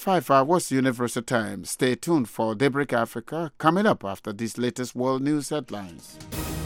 5 hours Universal Time. Stay tuned for Daybreak Africa coming up after these latest world news headlines.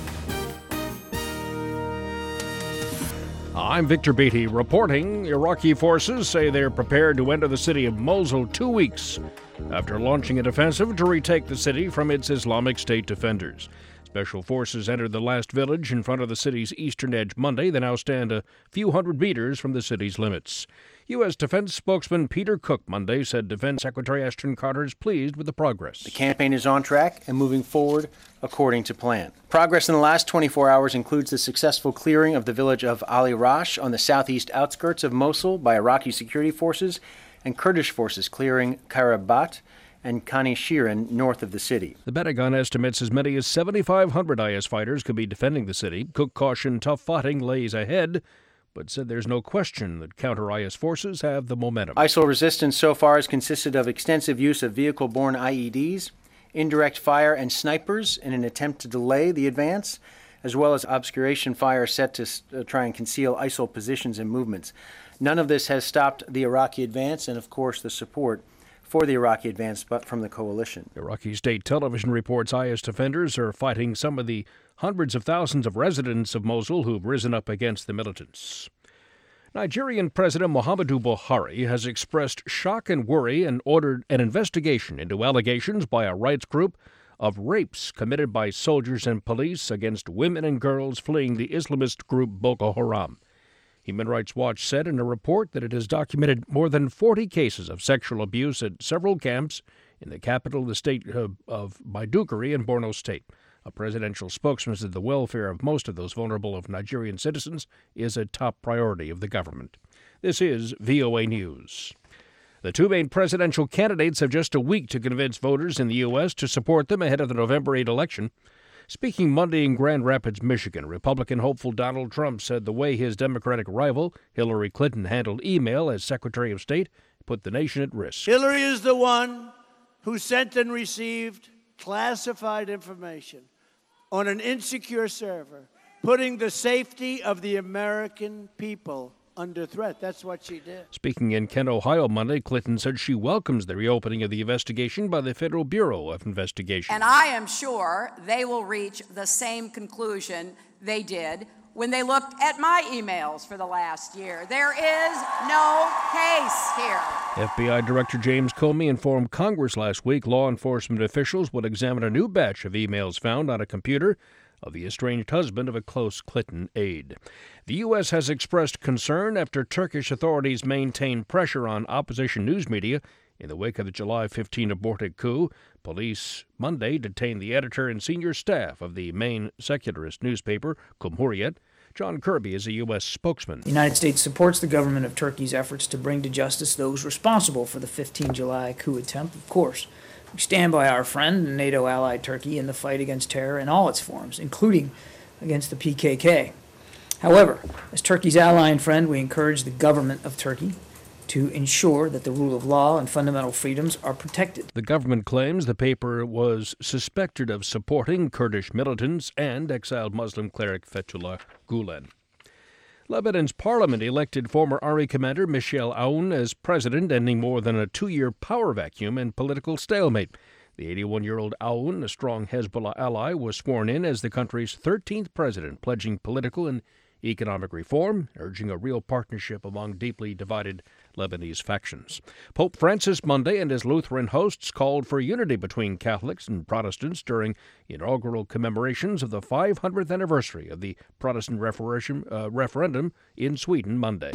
I'm Victor Beatty reporting. Iraqi forces say they're prepared to enter the city of Mosul 2 weeks after launching an offensive to retake the city from its Islamic State defenders. Special forces entered the last village in front of the city's eastern edge Monday. They now stand a few hundred meters from the city's limits. U.S. Defense spokesman Peter Cook Monday said Defense Secretary Ashton Carter is pleased with the progress. The campaign is on track and moving forward according to plan. Progress in the last 24 hours includes the successful clearing of the village of Ali Rash on the southeast outskirts of Mosul by Iraqi security forces and Kurdish forces clearing Karabat and Khani Shirin north of the city. The Pentagon estimates as many as 7,500 IS fighters could be defending the city. Cook cautioned tough fighting lays ahead, but said there's no question that counter-IS forces have the momentum. ISIL resistance so far has consisted of extensive use of vehicle-borne IEDs, indirect fire, and snipers in an attempt to delay the advance, as well as obscuration fire set to try and conceal ISIL positions and movements. None of this has stopped the Iraqi advance and, of course, the support for the Iraqi advance, but from the coalition. Iraqi state television reports IS defenders are fighting some of the hundreds of thousands of residents of Mosul who've risen up against the militants. Nigerian President Muhammadu Buhari has expressed shock and worry and ordered an investigation into allegations by a rights group of rapes committed by soldiers and police against women and girls fleeing the Islamist group Boko Haram. Human Rights Watch said in a report that it has documented more than 40 cases of sexual abuse at several camps in the capital of the state of Maiduguri in Borno State. A presidential spokesman said the welfare of most of those vulnerable of Nigerian citizens is a top priority of the government. This is VOA News. The two main presidential candidates have just a week to convince voters in the U.S. to support them ahead of the November 8 election. Speaking Monday in Grand Rapids, Michigan, Republican hopeful Donald Trump said the way his Democratic rival, Hillary Clinton, handled email as Secretary of State put the nation at risk. Hillary is the one who sent and received classified information on an insecure server, putting the safety of the American people under threat. That's what she did. Speaking in Kent, Ohio, Monday, Clinton said she welcomes the reopening of the investigation by the Federal Bureau of Investigation. And I am sure they will reach the same conclusion they did when they looked at my emails for the last year. There is no case here. FBI Director James Comey informed Congress last week law enforcement officials would examine a new batch of emails found on a computer of the estranged husband of a close Clinton aide. The U.S. has expressed concern after Turkish authorities maintain pressure on opposition news media in the wake of the July 15 aborted coup. Police Monday detained the editor and senior staff of the main secularist newspaper, Cumhuriyet. John Kirby is a U.S. spokesman. The United States supports the government of Turkey's efforts to bring to justice those responsible for the 15 July coup attempt, of course. We stand by our friend and NATO ally Turkey in the fight against terror in all its forms, including against the PKK. However, as Turkey's ally and friend, we encourage the government of Turkey to ensure that the rule of law and fundamental freedoms are protected. The government claims the paper was suspected of supporting Kurdish militants and exiled Muslim cleric Fethullah Gulen. Lebanon's parliament elected former Army commander Michel Aoun as president, ending more than a 2-year power vacuum and political stalemate. The 81-year-old Aoun, a strong Hezbollah ally, was sworn in as the country's 13th president, pledging political and economic reform, urging a real partnership among deeply divided Lebanese factions. Pope Francis Monday and his Lutheran hosts called for unity between Catholics and Protestants during inaugural commemorations of the 500th anniversary of the Protestant referendum in Sweden Monday.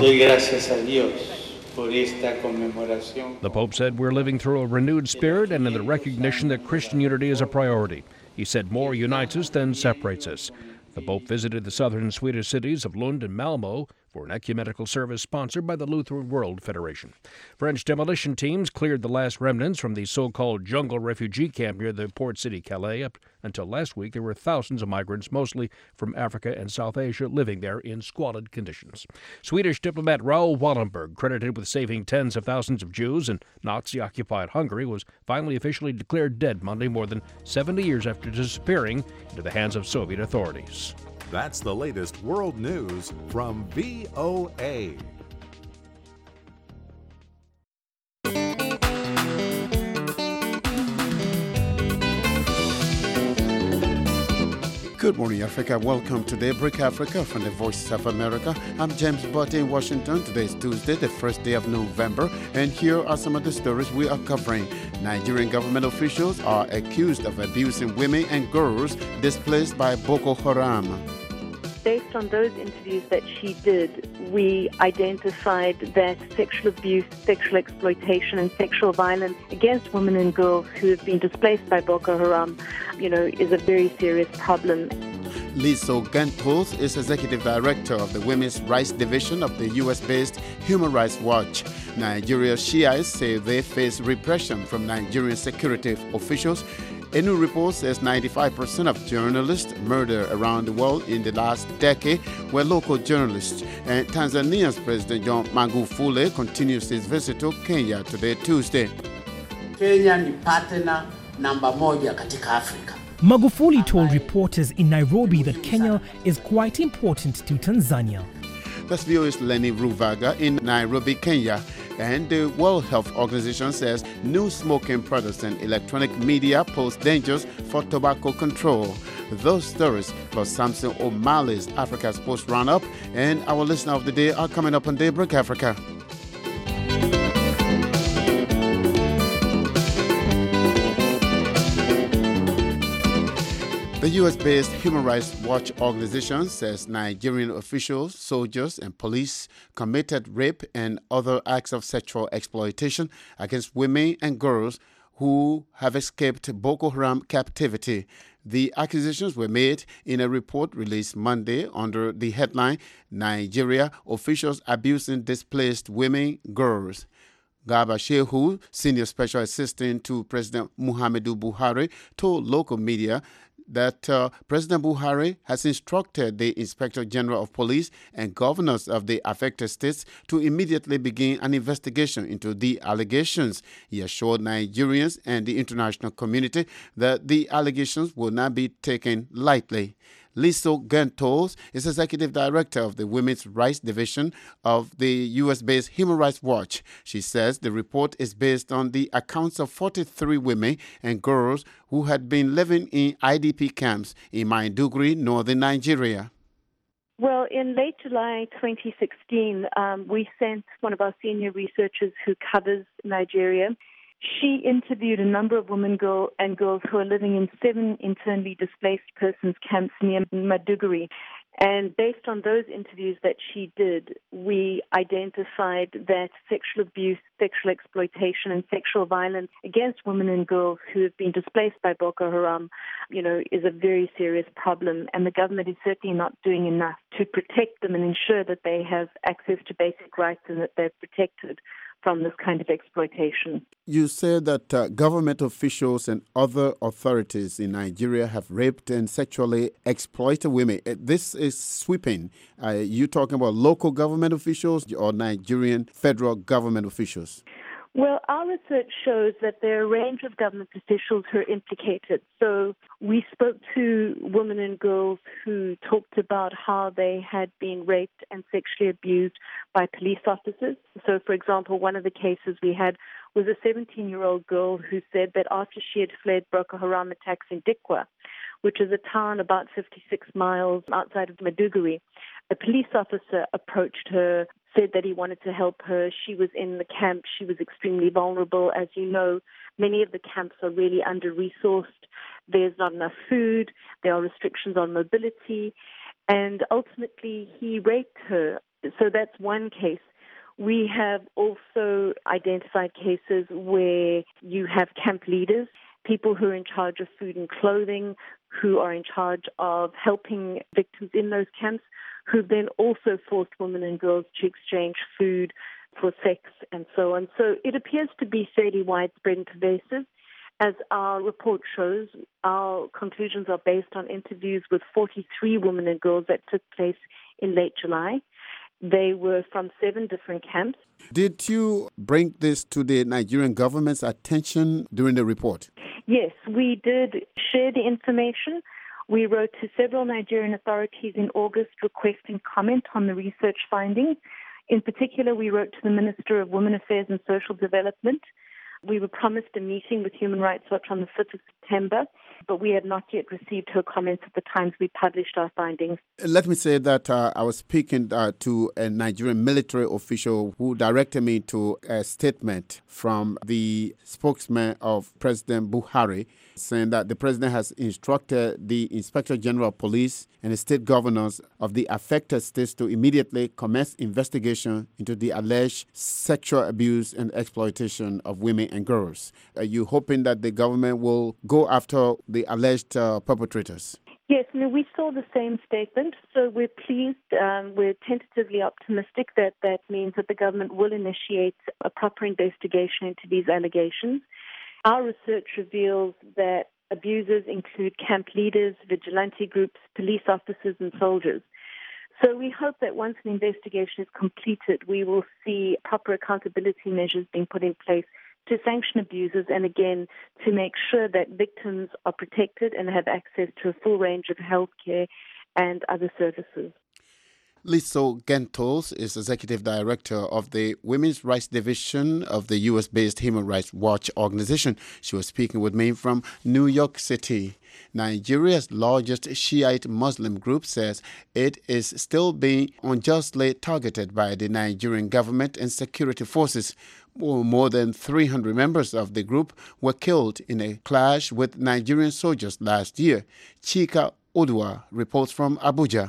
The Pope said, "We're living through a renewed spirit and in the recognition that Christian unity is a priority." He said, "More unites us than separates us." The Pope visited the southern Swedish cities of Lund and Malmö for an ecumenical service sponsored by the Lutheran World Federation. French demolition teams cleared the last remnants from the so-called jungle refugee camp near the port city Calais. Up until last week, there were thousands of migrants, mostly from Africa and South Asia, living there in squalid conditions. Swedish diplomat Raoul Wallenberg, credited with saving tens of thousands of Jews in Nazi-occupied Hungary, was finally officially declared dead Monday, more than 70 years after disappearing into the hands of Soviet authorities. That's the latest world news from VOA. Good morning, Africa. Welcome to Daybreak Africa from the Voice of America. I'm James Butte in Washington. Today is Tuesday, the first day of November, and here are some of the stories we are covering. Nigerian government officials are accused of abusing women and girls displaced by Boko Haram. Based on those interviews that she did, we identified that sexual abuse, sexual exploitation, and sexual violence against women and girls who have been displaced by Boko Haram, is a very serious problem. Liso Gentos is Executive Director of the Women's Rights Division of the U.S.-based Human Rights Watch. Nigeria's Shiites say they face repression from Nigerian security officials. A new report says 95% of journalists murdered around the world in the last decade were local journalists. And Tanzania's President John Magufuli continues his visit to Kenya today, Tuesday. Kenya ni partner namba moja katika Afrika. Magufuli told reporters in Nairobi that Kenya is quite important to Tanzania. That's VOA's Lenny Ruvaga in Nairobi, Kenya. And the World Health Organization says new smoking products and electronic media pose dangers for tobacco control. Those stories plus Samson O'Malley's Africa Sports Roundup and our listener of the day are coming up on Daybreak Africa. The U.S.-based Human Rights Watch organization says Nigerian officials, soldiers, and police committed rape and other acts of sexual exploitation against women and girls who have escaped Boko Haram captivity. The accusations were made in a report released Monday under the headline, Nigeria Officials Abusing Displaced Women, Girls. Garba Shehu, Senior Special Assistant to President Muhammadu Buhari, told local media that President Buhari has instructed the Inspector General of Police and governors of the affected states to immediately begin an investigation into the allegations. He assured Nigerians and the international community that the allegations will not be taken lightly. Liso Gentos is Executive Director of the Women's Rights Division of the U.S.-based Human Rights Watch. She says the report is based on the accounts of 43 women and girls who had been living in IDP camps in Maiduguri, northern Nigeria. Well, in late July 2016, we sent one of our senior researchers who covers Nigeria. She interviewed a number of women and girls who are living in 7 internally displaced persons camps near Maiduguri. And based on those interviews that she did, we identified that sexual abuse, sexual exploitation, and sexual violence against women and girls who have been displaced by Boko Haram, is a very serious problem. And the government is certainly not doing enough to protect them and ensure that they have access to basic rights and that they're protected from this kind of exploitation. You said that government officials and other authorities in Nigeria have raped and sexually exploited women. This is sweeping. Are you talking about local government officials or Nigerian federal government officials? Well, our research shows that there are a range of government officials who are implicated. So we spoke to women and girls who talked about how they had been raped and sexually abused by police officers. So, for example, one of the cases we had was a 17-year-old girl who said that after she had fled Boko Haram attacks in Dikwa, which is a town about 56 miles outside of Maiduguri, a police officer approached her, said that he wanted to help her. She was in the camp. She was extremely vulnerable. As you know, many of the camps are really under-resourced. There's not enough food. There are restrictions on mobility. And ultimately, he raped her. So that's one case. We have also identified cases where you have camp leaders, people who are in charge of food and clothing, who are in charge of helping victims in those camps, who then also forced women and girls to exchange food for sex and so on. So it appears to be fairly widespread and pervasive. As our report shows, our conclusions are based on interviews with 43 women and girls that took place in late July. They were from 7 different camps. Did you bring this to the Nigerian government's attention during the report? Yes, we did share the information. We wrote to several Nigerian authorities in August requesting comment on the research findings. In particular, we wrote to the Minister of Women Affairs and Social Development. We were promised a meeting with Human Rights Watch on the 5th of September. but we had not yet received her comments at the time we published our findings. Let me say that I was speaking to a Nigerian military official who directed me to a statement from the spokesman of President Buhari, saying that the president has instructed the Inspector General of Police and the state governors of the affected states to immediately commence investigation into the alleged sexual abuse and exploitation of women and girls. Are you hoping that the government will go after the alleged perpetrators? Yes, we saw the same statement, so we're pleased. We're tentatively optimistic that that means that the government will initiate a proper investigation into these allegations. Our research reveals that abusers include camp leaders, vigilante groups, police officers, and soldiers. So we hope that once an investigation is completed, we will see proper accountability measures being put in place to sanction abusers and, again, to make sure that victims are protected and have access to a full range of health care and other services. Liso Gentos is Executive Director of the Women's Rights Division of the U.S.-based Human Rights Watch organization. She was speaking with me from New York City. Nigeria's largest Shiite Muslim group says it is still being unjustly targeted by the Nigerian government and security forces. More than 300 members of the group were killed in a clash with Nigerian soldiers last year. Chika Odua reports from Abuja.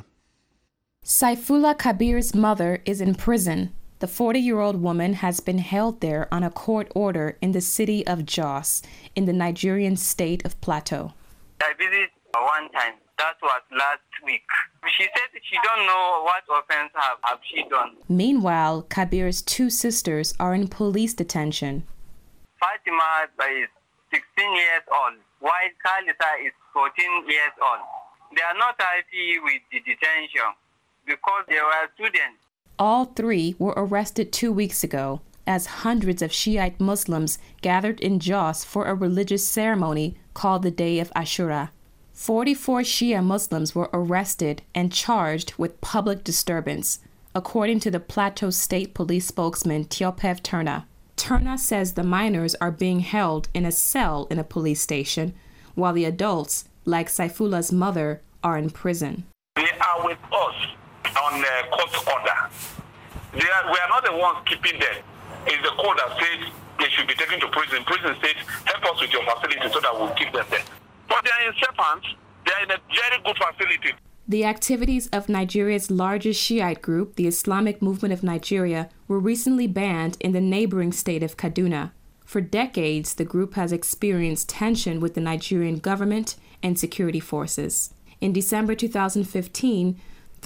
Saifullah Kabir's mother is in prison. The 40-year-old woman has been held there on a court order in the city of Jos, in the Nigerian state of Plateau. I visited one time. That was last week. She said she don't know what offense have she done. Meanwhile, Kabir's two sisters are in police detention. Fatima is 16 years old, while Khalisa is 14 years old. They are not happy with the detention because they were students. All three were arrested 2 weeks ago as hundreds of Shiite Muslims gathered in Jos for a religious ceremony called the Day of Ashura. 44 Shia Muslims were arrested and charged with public disturbance, according to the Plateau State Police spokesman Teopev Turna. Turna says the minors are being held in a cell in a police station, while the adults, like Saifullah's mother, are in prison. They are with us on court order. We are not the ones keeping them. It's the court that says they should be taken to prison. Prison says, help us with your facility so that we'll keep them there. But they are in safe hands. They are in a very good facility. The activities of Nigeria's largest Shiite group, the Islamic Movement of Nigeria, were recently banned in the neighboring state of Kaduna. For decades, the group has experienced tension with the Nigerian government and security forces. In December 2015,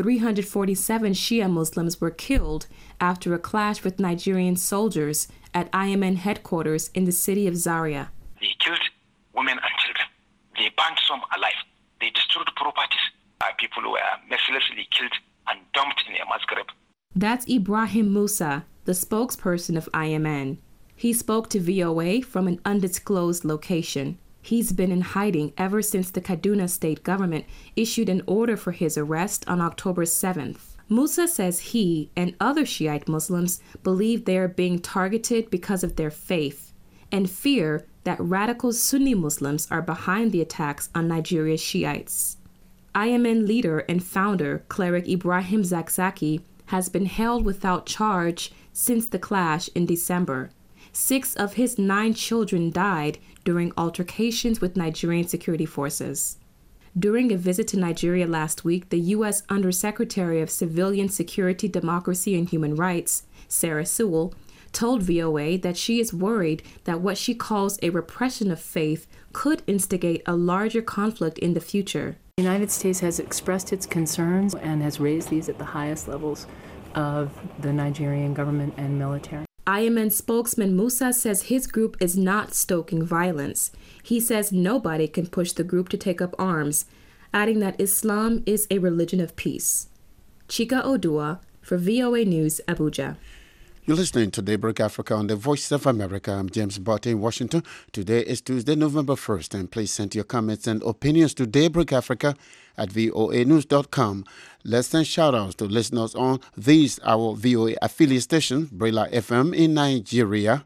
347 Shia Muslims were killed after a clash with Nigerian soldiers at IMN headquarters in the city of Zaria. They killed women and children. They burned some alive. They destroyed properties. People were mercilessly killed and dumped in a mass grave. That's Ibrahim Musa, the spokesperson of IMN. He spoke to VOA from an undisclosed location. He's been in hiding ever since the Kaduna state government issued an order for his arrest on October 7th. Musa says he and other Shiite Muslims believe they are being targeted because of their faith and fear that radical Sunni Muslims are behind the attacks on Nigeria's Shiites. IMN leader and founder Cleric Ibrahim Zakzaki has been held without charge since the clash in December. 6 of his 9 children died during altercations with Nigerian security forces. During a visit to Nigeria last week, the U.S. Undersecretary of Civilian Security, Democracy, and Human Rights, Sarah Sewell, told VOA that she is worried that what she calls a repression of faith could instigate a larger conflict in the future. The United States has expressed its concerns and has raised these at the highest levels of the Nigerian government and military. IMN spokesman Musa says his group is not stoking violence. He says nobody can push the group to take up arms, adding that Islam is a religion of peace. Chika Odua for VOA News, Abuja. You're listening to Daybreak Africa on the Voice of America. I'm James Barty in Washington. Today is Tuesday, November 1st, and please send your comments and opinions to Daybreak Africa at voanews.com. Let's send shout-outs to listeners on these, our VOA affiliate station, Brela FM in Nigeria,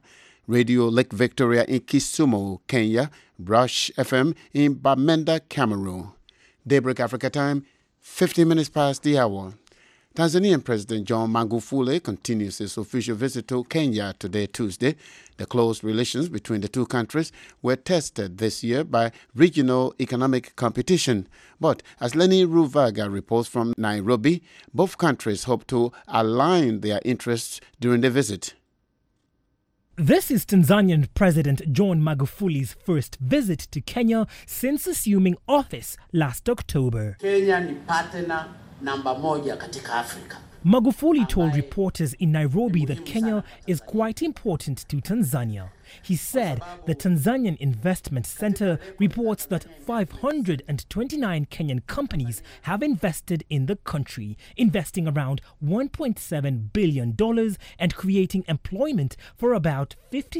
Radio Lake Victoria in Kisumu, Kenya, Brush FM in Bamenda, Cameroon. Daybreak Africa time, 15 minutes past the hour. Tanzanian President John Magufuli continues his official visit to Kenya today, Tuesday. The close relations between the two countries were tested this year by regional economic competition. But as Lenny Ruvaga reports from Nairobi, both countries hope to align their interests during the visit. This is Tanzanian President John Magufuli's first visit to Kenya since assuming office last October. Kenya ni partner namba moja katika Afrika. Magufuli told reporters in Nairobi that Kenya is quite important to Tanzania. He said the Tanzanian Investment Center reports that 529 Kenyan companies have invested in the country, investing around $1.7 billion and creating employment for about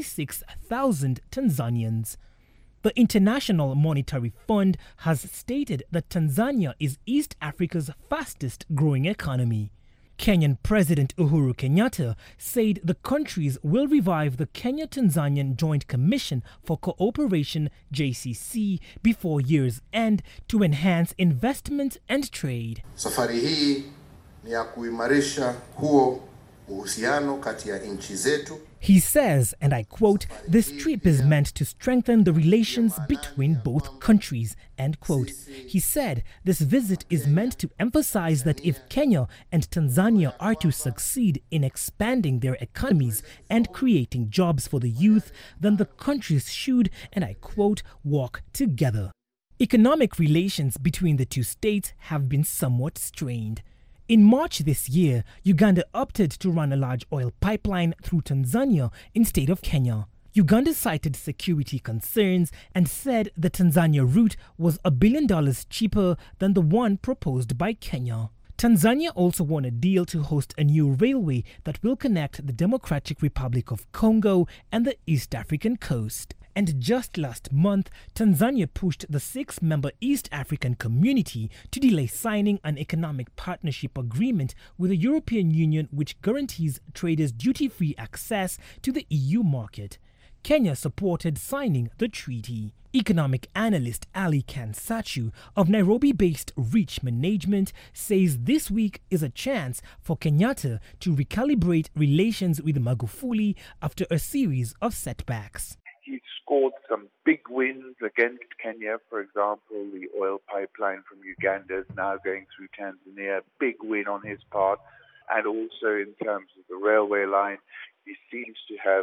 56,000 Tanzanians. The International Monetary Fund has stated that Tanzania is East Africa's fastest growing economy. Kenyan President Uhuru Kenyatta said the countries will revive the Kenya-Tanzanian Joint Commission for Cooperation (JCC) before year's end to enhance investment and trade. Safari hii ni ya kuimarisha huo uhusiano kati ya nchi zetu. He says, and I quote, "This trip is meant to strengthen the relations between both countries," end quote. He said this visit is meant to emphasize that if Kenya and Tanzania are to succeed in expanding their economies and creating jobs for the youth, then the countries should, and I quote, "work together." Economic relations between the two states have been somewhat strained. In March this year, Uganda opted to run a large oil pipeline through Tanzania instead of Kenya. Uganda cited security concerns and said the Tanzania route was $1 billion cheaper than the one proposed by Kenya. Tanzania also won a deal to host a new railway that will connect the Democratic Republic of Congo and the East African coast. And just last month, Tanzania pushed the 6-member East African Community to delay signing an economic partnership agreement with the European Union which guarantees traders duty-free access to the EU market. Kenya supported signing the treaty. Economic analyst Ali Kansachu of Nairobi-based Reach Management says this week is a chance for Kenyatta to recalibrate relations with Magufuli after a series of setbacks. He scored some big wins against Kenya. For example, the oil pipeline from Uganda is now going through Tanzania. Big win on his part. And also in terms of the railway line, he seems to have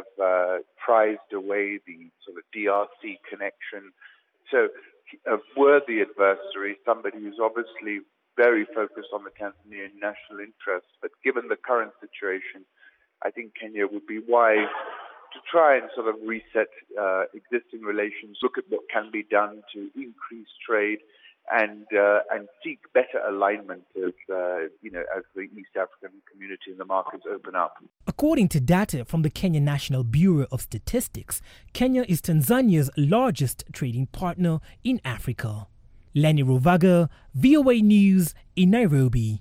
prized away the sort of DRC connection. So a worthy adversary, somebody who's obviously very focused on the Tanzanian national interests. But given the current situation, I think Kenya would be wise to try and sort of reset existing relations, look at what can be done to increase trade and seek better alignment as the East African community and the markets open up. According to data from the Kenya National Bureau of Statistics, Kenya is Tanzania's largest trading partner in Africa. Lenny Ruvaga, VOA News in Nairobi.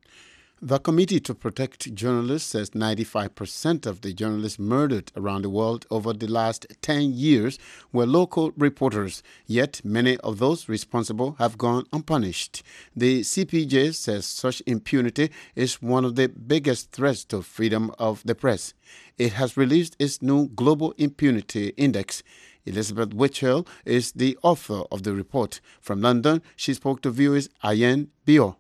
The Committee to Protect Journalists says 95% of the journalists murdered around the world over the last 10 years were local reporters, yet many of those responsible have gone unpunished. The CPJ says such impunity is one of the biggest threats to freedom of the press. It has released its new Global Impunity Index. Elizabeth Witchell is the author of the report. From London, she spoke to VOA's Ayen Bio.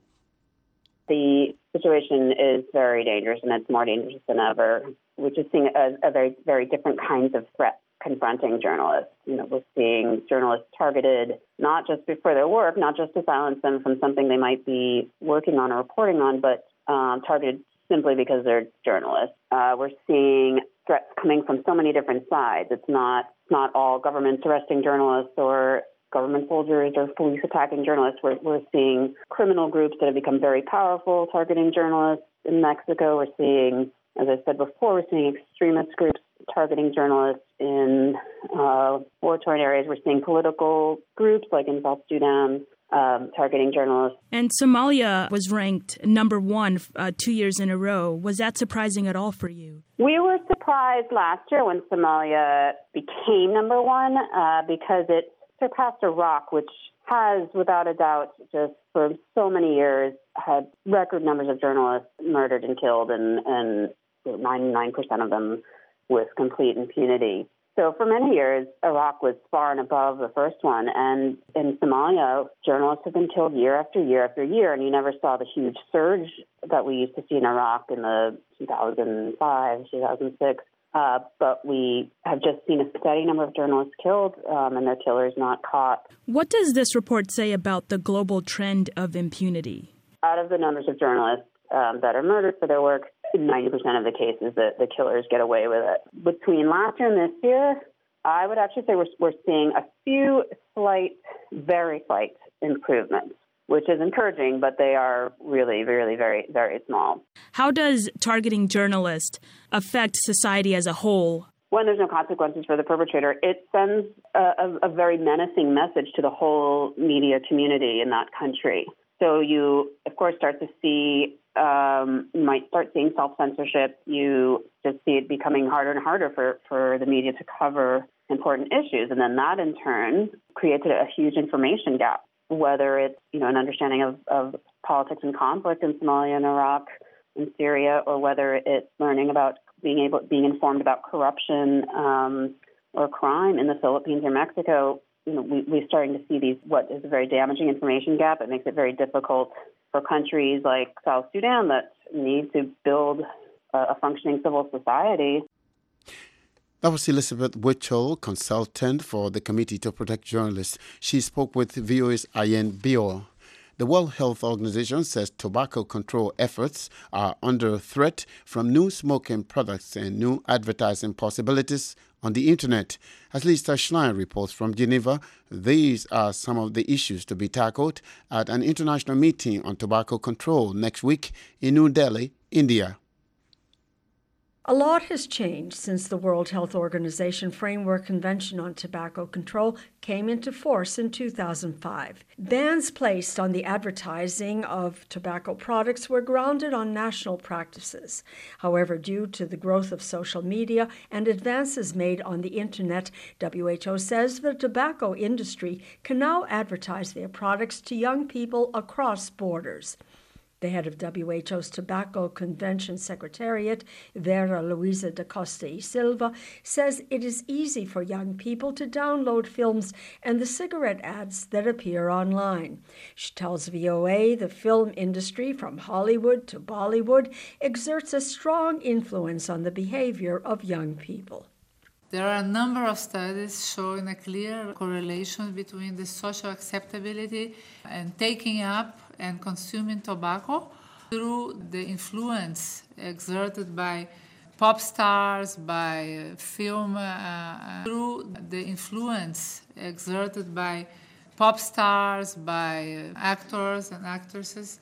The situation is very dangerous, and it's more dangerous than ever. We're just seeing a very, very different kinds of threats confronting journalists. We're seeing journalists targeted not just for their work, not just to silence them from something they might be working on or reporting on, but targeted simply because they're journalists. We're seeing threats coming from so many different sides. It's not all governments arresting journalists or government soldiers or police attacking journalists. We're seeing criminal groups that have become very powerful targeting journalists in Mexico. We're seeing, as I said before, we're seeing extremist groups targeting journalists in war-torn areas. We're seeing political groups like in South Sudan targeting journalists. And Somalia was ranked number 1 2 years in a row. Was that surprising at all for you? We were surprised last year when Somalia became number 1 because it surpassed Iraq, which has, without a doubt, just for so many years, had record numbers of journalists murdered and killed, and 99% of them with complete impunity. So for many years, Iraq was far and above the first one. And in Somalia, journalists have been killed year after year after year, and you never saw the huge surge that we used to see in Iraq in the 2005, 2006. But we have just seen a steady number of journalists killed and their killers not caught. What does this report say about the global trend of impunity? Out of the numbers of journalists that are murdered for their work, 90% of the cases that the killers get away with it. Between last year and this year, I would actually say we're seeing a few slight, very slight improvements, which is encouraging, but they are really, really very, very small. How does targeting journalists affect society as a whole? When there's no consequences for the perpetrator, it sends a very menacing message to the whole media community in that country. So you, of course, start to see, you might start seeing self-censorship. You just see it becoming harder and harder for the media to cover important issues. And then that, in turn, creates a huge information gap, whether it's, an understanding of politics and conflict in Somalia and Iraq and Syria, or whether it's learning about being informed about corruption or crime in the Philippines or Mexico. We're starting to see what is a very damaging information gap. It makes it very difficult for countries like South Sudan that need to build a functioning civil society. That was Elizabeth Witchell, consultant for the Committee to Protect Journalists. She spoke with VOA's Ayen Bio. The World Health Organization says tobacco control efforts are under threat from new smoking products and new advertising possibilities on the Internet. As Lisa Schlein reports from Geneva, these are some of the issues to be tackled at an international meeting on tobacco control next week in New Delhi, India. A lot has changed since the World Health Organization Framework Convention on Tobacco Control came into force in 2005. Bans placed on the advertising of tobacco products were grounded on national practices. However, due to the growth of social media and advances made on the Internet, WHO says the tobacco industry can now advertise their products to young people across borders. The head of WHO's Tobacco Convention Secretariat, Vera Luisa da Costa y Silva, says it is easy for young people to download films and the cigarette ads that appear online. She tells VOA the film industry, from Hollywood to Bollywood, exerts a strong influence on the behavior of young people. There are a number of studies showing a clear correlation between the social acceptability and taking up and consuming tobacco through the influence exerted by pop stars, by film, through the influence exerted by pop stars, by actors and actresses,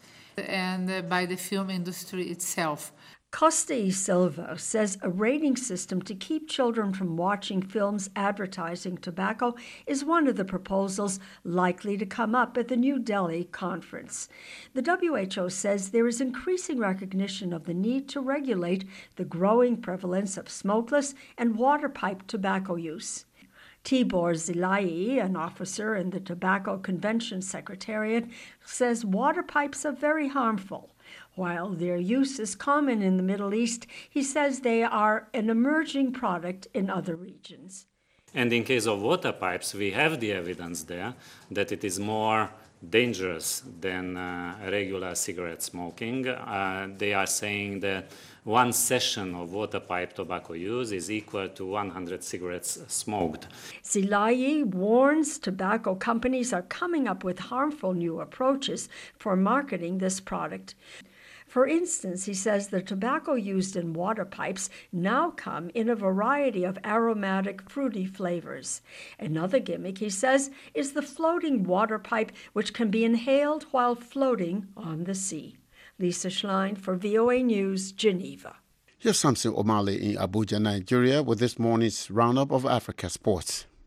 and by the film industry itself. Costa y Silva says a rating system to keep children from watching films advertising tobacco is one of the proposals likely to come up at the New Delhi conference. The WHO says there is increasing recognition of the need to regulate the growing prevalence of smokeless and water-pipe tobacco use. Tibor Zilai, an officer in the Tobacco Convention Secretariat, says water pipes are very harmful. While their use is common in the Middle East, he says they are an emerging product in other regions. And in case of water pipes, we have the evidence there that it is more dangerous than regular cigarette smoking. They are saying that one session of water pipe tobacco use is equal to 100 cigarettes smoked. Zilayi warns tobacco companies are coming up with harmful new approaches for marketing this product. For instance, he says the tobacco used in water pipes now come in a variety of aromatic, fruity flavors. Another gimmick, he says, is the floating water pipe, which can be inhaled while floating on the sea. Lisa Schlein for VOA News, Geneva. Here's Samson O'Malley in Abuja, Nigeria, with this morning's roundup of Africa sports.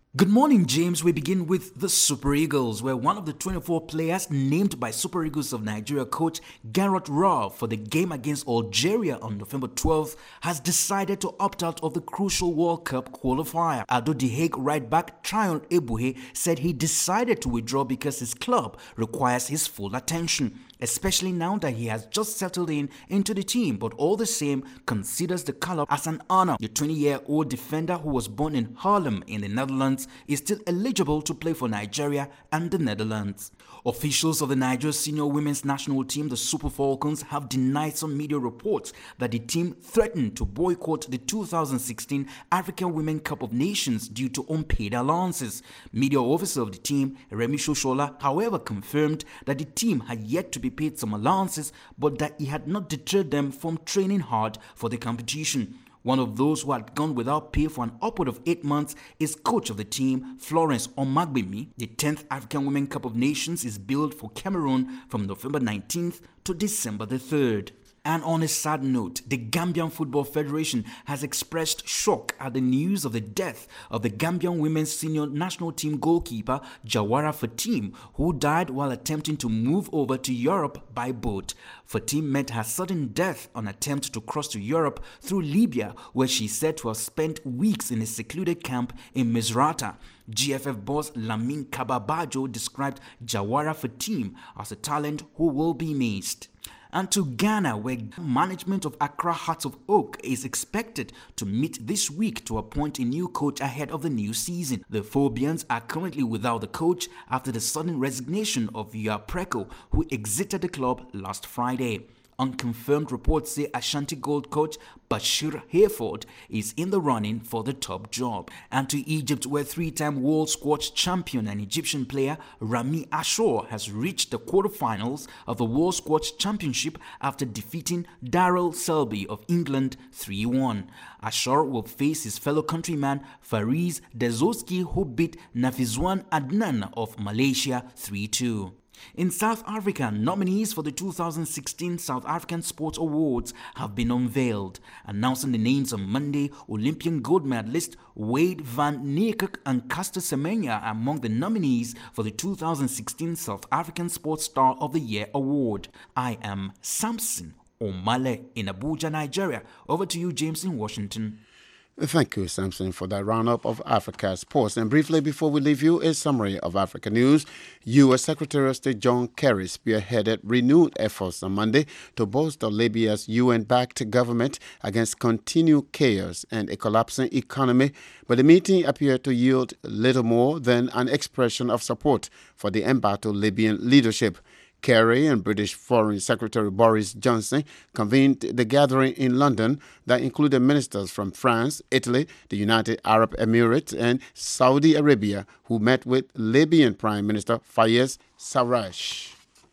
Good morning, James. We begin with the Super Eagles, where one of the 24 players named by Super Eagles of Nigeria coach Gareth Rowe for the game against Algeria on November 12th has decided to opt out of the crucial World Cup qualifier. Ado The Hague right back Tryon Ebuhe said he decided to withdraw because his club requires his full attention, especially now that he has just settled into the team, but all the same considers the call-up as an honor. The 20-year-old defender, who was born in Haarlem in the Netherlands, is still eligible to play for Nigeria and the Netherlands. Officials of the Nigeria senior women's national team, the Super Falcons, have denied some media reports that the team threatened to boycott the 2016 African Women Cup of Nations due to unpaid allowances. Media officer of the team, Remi Shoshola, however, confirmed that the team had yet to be paid some allowances, but that it had not deterred them from training hard for the competition. One of those who had gone without pay for an upward of 8 months is coach of the team, Florence Omagbemi. The 10th African Women Cup of Nations is billed for Cameroon from November 19th to December the 3rd. And on a sad note, the Gambian Football Federation has expressed shock at the news of the death of the Gambian women's senior national team goalkeeper Jawara Fatim, who died while attempting to move over to Europe by boat. Fatim met her sudden death on attempt to cross to Europe through Libya, where she is said to have spent weeks in a secluded camp in Misrata. GFF boss Lamin Kababajo described Jawara Fatim as a talent who will be missed. And to Ghana, where management of Accra Hearts of Oak is expected to meet this week to appoint a new coach ahead of the new season. The Phobians are currently without the coach after the sudden resignation of Yua Preko, who exited the club last Friday. Unconfirmed reports say Ashanti Gold coach Bashir Hayford is in the running for the top job. And to Egypt, where three-time world squash champion and Egyptian player Rami Ashour has reached the quarterfinals of the World Squash Championship after defeating Daryl Selby of England 3-1. Ashour will face his fellow countryman Fariz Dezoski, who beat Nafizwan Adnan of Malaysia 3-2. In South Africa, nominees for the 2016 South African Sports Awards have been unveiled. Announcing the names on Monday, Olympian gold medalist Wade van Niekerk and Caster Semenya are among the nominees for the 2016 South African Sports Star of the Year Award. I am Samson Omale in Abuja, Nigeria. Over to you, James, in Washington. Thank you, Samson, for that roundup of Africa sports. And briefly, before we leave you, a summary of Africa news. U.S. Secretary of State John Kerry spearheaded renewed efforts on Monday to bolster Libya's UN-backed government against continued chaos and a collapsing economy. But the meeting appeared to yield little more than an expression of support for the embattled Libyan leadership. Kerry and British Foreign Secretary Boris Johnson convened the gathering in London that included ministers from France, Italy, the United Arab Emirates, and Saudi Arabia, who met with Libyan Prime Minister Fayez Sarraj.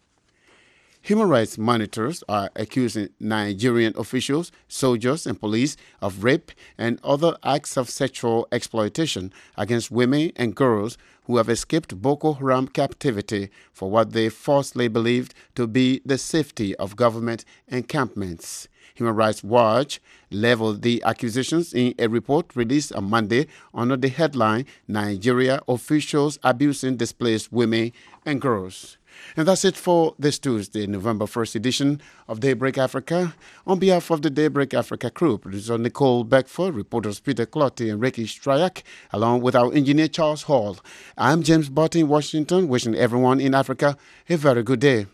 Human rights monitors are accusing Nigerian officials, soldiers, and police of rape and other acts of sexual exploitation against women and girls who have escaped Boko Haram captivity for what they falsely believed to be the safety of government encampments. Human Rights Watch leveled the accusations in a report released on Monday under the headline, Nigeria Officials Abusing Displaced Women and Girls. And that's it for this Tuesday, November 1st edition of Daybreak Africa. On behalf of the Daybreak Africa crew, producer Nicole Beckford, reporters Peter Clottey and Ricky Stryak, along with our engineer Charles Hall, I'm James Barton in Washington, wishing everyone in Africa a very good day.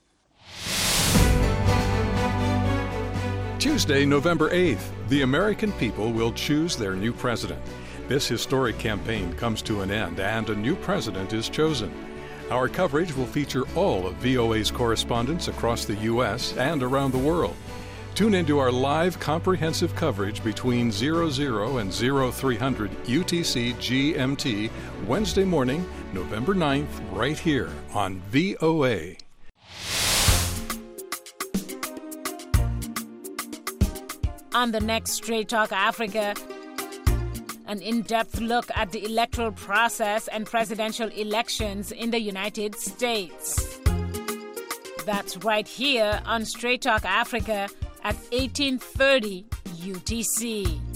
Tuesday, November 8th, the American people will choose their new president. This historic campaign comes to an end and a new president is chosen. Our coverage will feature all of VOA's correspondents across the U.S. and around the world. Tune into our live comprehensive coverage between 00 and 0300 UTC GMT Wednesday morning, November 9th, right here on VOA. On the next Straight Talk Africa, an in-depth look at the electoral process and presidential elections in the United States. That's right here on Straight Talk Africa at 1830 UTC.